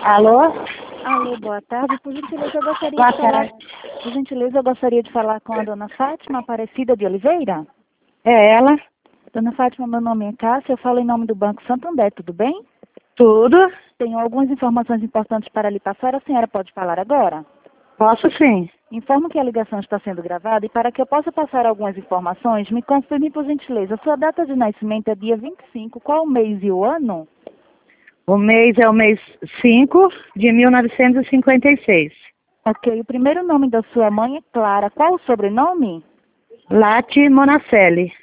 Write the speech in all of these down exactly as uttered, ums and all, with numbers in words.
Alô? Alô, boa tarde. Por gentileza, eu gostaria Boa de falar. tarde. Por gentileza, eu gostaria de falar com a dona Fátima Aparecida de Oliveira. É ela? Dona Fátima, meu nome é Cássia, eu falo em nome do Banco Santander, tudo bem? Tudo? Tenho algumas informações importantes para lhe passar, a senhora pode falar agora? Posso sim. Informo que a ligação está sendo gravada e para que eu possa passar algumas informações, me confirme por gentileza, sua data de nascimento é dia vinte e cinco, qual o mês e o ano? O mês é o mês cinco de mil novecentos e cinquenta e seis. Ok, o primeiro nome da sua mãe é Clara, qual o sobrenome? Lati Monacelli.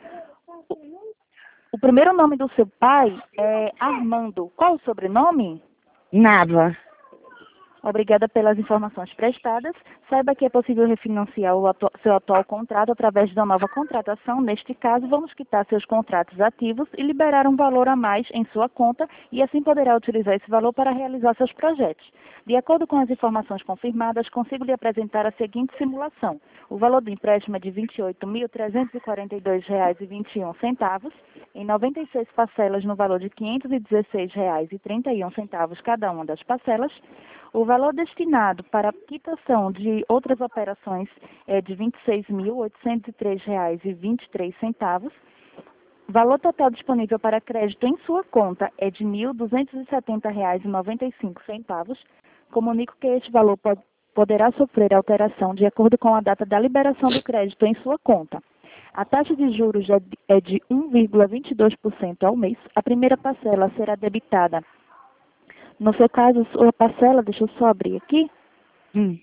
O primeiro nome do seu pai é Armando, qual o sobrenome? Nava. Obrigada pelas informações prestadas. Saiba que é possível refinanciar o atu- seu atual contrato através da nova contratação. Neste caso, vamos quitar seus contratos ativos e liberar um valor a mais em sua conta e assim poderá utilizar esse valor para realizar seus projetos. De acordo com as informações confirmadas, consigo lhe apresentar a seguinte simulação. O valor do empréstimo é de vinte e oito mil trezentos e quarenta e dois reais e vinte e um centavos, em noventa e seis parcelas no valor de quinhentos e dezesseis reais e trinta e um centavos cada uma das parcelas. O valor destinado para a quitação de outras operações é de vinte e seis mil oitocentos e três reais e vinte e três centavos. O valor total disponível para crédito em sua conta é de mil duzentos e setenta reais e noventa e cinco centavos. Comunico que este valor pode, poderá sofrer alteração de acordo com a data da liberação do crédito em sua conta. A taxa de juros é de, é de um vírgula vinte e dois por cento ao mês. A primeira parcela será debitada. No seu caso, sua parcela, deixa eu só abrir aqui. Hum.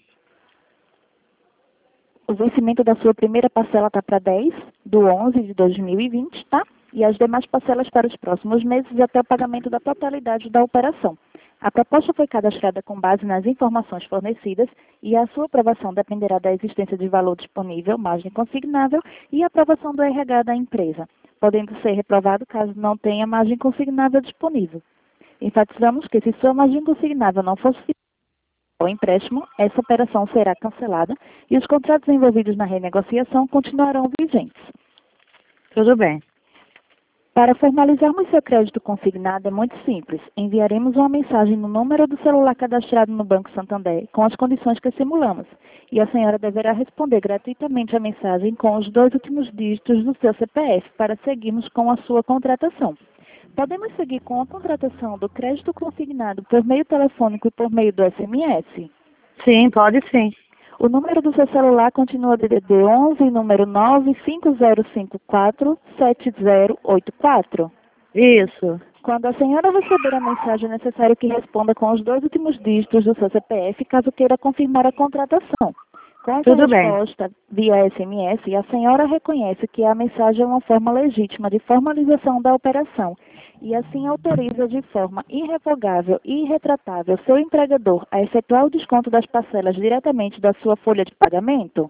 O vencimento da sua primeira parcela está para dez do onze de dois mil e vinte, tá? E as demais parcelas para os próximos meses até o pagamento da totalidade da operação. A proposta foi cadastrada com base nas informações fornecidas e a sua aprovação dependerá da existência de valor disponível, margem consignável e aprovação do R H da empresa, podendo ser reprovado caso não tenha margem consignável disponível. Enfatizamos que se sua margem consignável não fosse o empréstimo, essa operação será cancelada e os contratos envolvidos na renegociação continuarão vigentes. Tudo bem. Para formalizarmos seu crédito consignado é muito simples. Enviaremos uma mensagem no número do celular cadastrado no Banco Santander com as condições que simulamos e a senhora deverá responder gratuitamente a mensagem com os dois últimos dígitos do seu C P F para seguirmos com a sua contratação. Podemos seguir com a contratação do crédito consignado por meio telefônico e por meio do S M S? Sim, pode sim. O número do seu celular continua D D D onze, número nove cinco zero cinco quatro sete zero oito quatro. Isso. Quando a senhora receber a mensagem, é necessário que responda com os dois últimos dígitos do seu C P F, caso queira confirmar a contratação. Com essa Tudo bem. resposta via S M S, a senhora reconhece que a mensagem é uma forma legítima de formalização da operação e assim autoriza de forma irrevogável e irretratável seu empregador a efetuar o desconto das parcelas diretamente da sua folha de pagamento?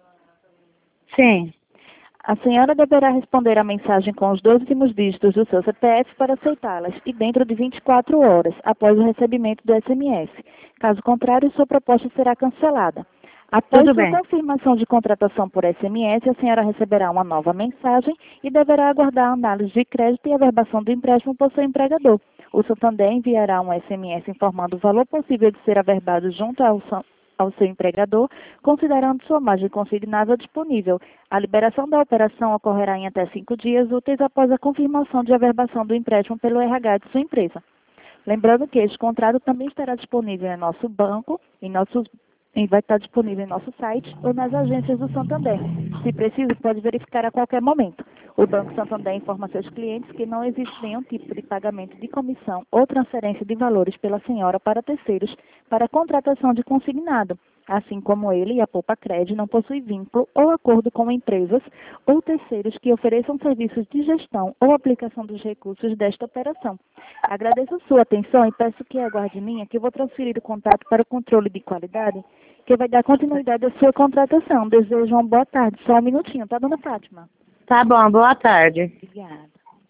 Sim. A senhora deverá responder a mensagem com os dois últimos dígitos do seu C P F para aceitá-las e dentro de vinte e quatro horas após o recebimento do S M S. Caso contrário, sua proposta será cancelada. Após Tudo sua bem. confirmação de contratação por S M S, a senhora receberá uma nova mensagem e deverá aguardar a análise de crédito e averbação do empréstimo por seu empregador. O Santander enviará um S M S informando o valor possível de ser averbado junto ao, san- ao seu empregador, considerando sua margem consignável disponível. A liberação da operação ocorrerá em até cinco dias úteis após a confirmação de averbação do empréstimo pelo R H de sua empresa. Lembrando que este contrato também estará disponível em nosso banco, em nossos e vai estar disponível em nosso site ou nas agências do Santander. Se preciso, pode verificar a qualquer momento. O Banco Santander informa seus clientes que não existe nenhum tipo de pagamento de comissão ou transferência de valores pela senhora para terceiros para a contratação de consignado, assim como ele e a Poupa Cred não possuem vínculo ou acordo com empresas ou terceiros que ofereçam serviços de gestão ou aplicação dos recursos desta operação. Agradeço sua atenção e peço que aguarde minha, que eu vou transferir o contato para o controle de qualidade, que vai dar continuidade à sua contratação. Desejo uma boa tarde. Só um minutinho, tá, dona Fátima? Tá bom, boa tarde. Obrigada.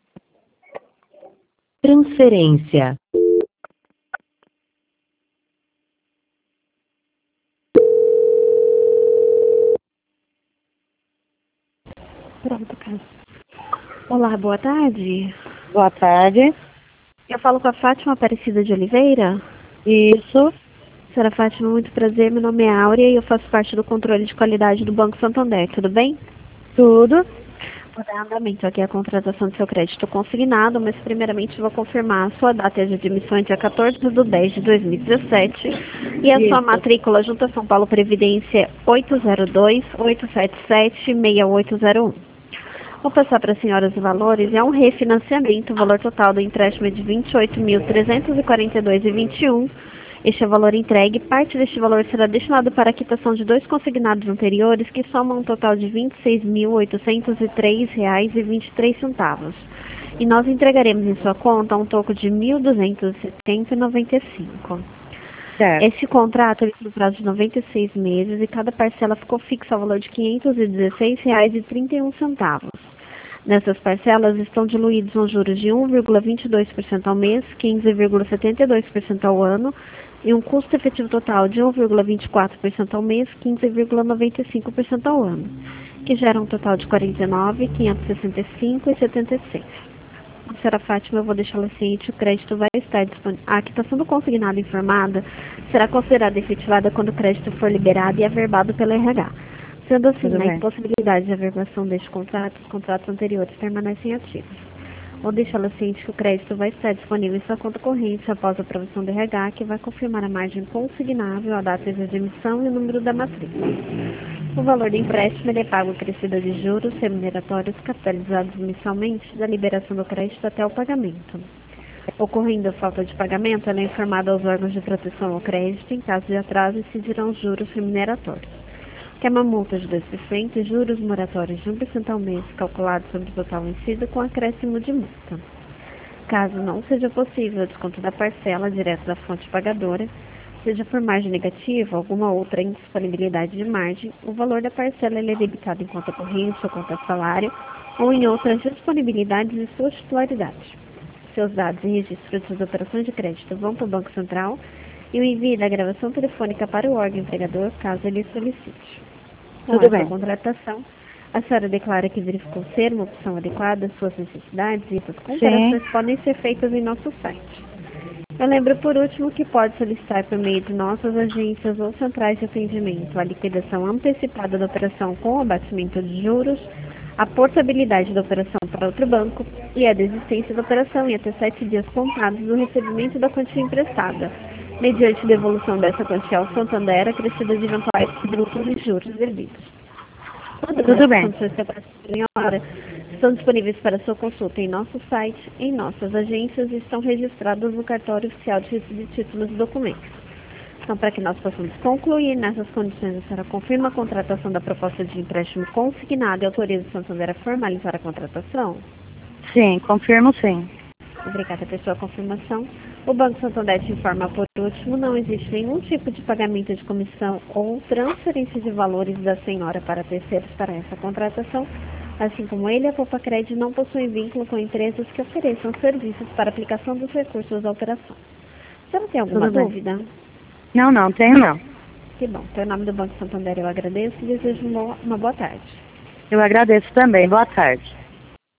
Transferência. Pronto, cara. Olá, boa tarde. Boa tarde. Eu falo com a Fátima Aparecida de Oliveira. Isso. Senhora Fátima, muito prazer. Meu nome é Áurea e eu faço parte do controle de qualidade do Banco Santander. Tudo bem? Tudo. Vou dar andamento aqui a contratação do seu crédito consignado, mas primeiramente vou confirmar a sua data de admissão é dia quatorze de dez de dois mil e dezessete e a Isso. sua matrícula junto a São Paulo Previdência oito zero dois, oito sete sete, seis oito zero um. Vou passar para a senhora os valores. É um refinanciamento. O valor total do empréstimo é de vinte e oito mil trezentos e quarenta e dois reais e vinte e um centavos. Este é o valor entregue. Parte deste valor será destinado para a quitação de dois consignados anteriores, que somam um total de vinte e seis mil oitocentos e três reais e vinte e três centavos. E nós entregaremos em sua conta um toco de mil duzentos e setenta reais e noventa e cinco centavos. Certo. Este contrato ele tem um prazo de noventa e seis meses e cada parcela ficou fixa ao valor de quinhentos e dezesseis reais e trinta e um centavos. Nessas parcelas estão diluídos os juros de um vírgula vinte e dois por cento ao mês, quinze vírgula setenta e dois por cento ao ano e um custo efetivo total de um vírgula vinte e quatro por cento ao mês, quinze vírgula noventa e cinco por cento ao ano, que gera um total de quarenta e nove mil quinhentos e sessenta e cinco reais e setenta e seis centavos. Senhora Fátima, eu vou deixá-la ciente, o crédito vai estar disponível. A quitação do consignado informada será considerada efetivada quando o crédito for liberado e averbado pela R H. Sendo assim, Tudo na bem. impossibilidade de averbação deste contrato, os contratos anteriores permanecem ativos. Vou deixá-la ciente que o crédito vai estar disponível em sua conta corrente após a aprovação do R H, que vai confirmar a margem consignável, a data de emissão e o número da matrícula. O valor do empréstimo ele é pago acrescido de juros remuneratórios capitalizados mensalmente da liberação do crédito até o pagamento. Ocorrendo a falta de pagamento, ela é informada aos órgãos de proteção ao crédito. Em caso de atraso, incidirão os juros remuneratórios, que é uma multa de dois por cento e juros moratórios de um por cento ao mês, calculado sobre o total vencido com acréscimo de multa. Caso não seja possível o desconto da parcela direto da fonte pagadora, seja por margem negativa ou alguma outra indisponibilidade de margem, o valor da parcela ele é debitado em conta corrente ou conta salário ou em outras disponibilidades de sua titularidade. Seus dados e registros das operações de crédito vão para o Banco Central e o envio da gravação telefônica para o órgão empregador, caso ele solicite. Com Tudo essa bem. contratação, a senhora declara que verificou ser uma opção adequada às suas necessidades e essas comparações Sim. podem ser feitas em nosso site. Eu lembro, por último, que pode solicitar por meio de nossas agências ou centrais de atendimento a liquidação antecipada da operação com abatimento de juros, a portabilidade da operação para outro banco e a desistência da operação em até sete dias contados do recebimento da quantia emprestada, mediante devolução dessa quantia ao Santander, acrescida de eventuais tributos e juros devidos. Todas Tudo as bem. condições que aparecem em hora estão disponíveis para sua consulta em nosso site, em nossas agências e estão registradas no cartório oficial de recibo de títulos e documentos. Então, para que nós possamos concluir nessas condições, a senhora confirma a contratação da proposta de empréstimo consignado e autoriza o Santander a formalizar a contratação? Sim, confirmo sim. Obrigada por sua confirmação. O Banco Santander te informa, por último, não existe nenhum tipo de pagamento de comissão ou transferência de valores da senhora para terceiros para essa contratação, assim como ele e a Popacred não possuem vínculo com empresas que ofereçam serviços para aplicação dos recursos da operação. A senhora tem alguma Tudo bem. dúvida? Não, não, tenho não. Que bom. Então, em nome do Banco Santander, eu agradeço e desejo uma boa tarde. Eu agradeço também. Boa tarde.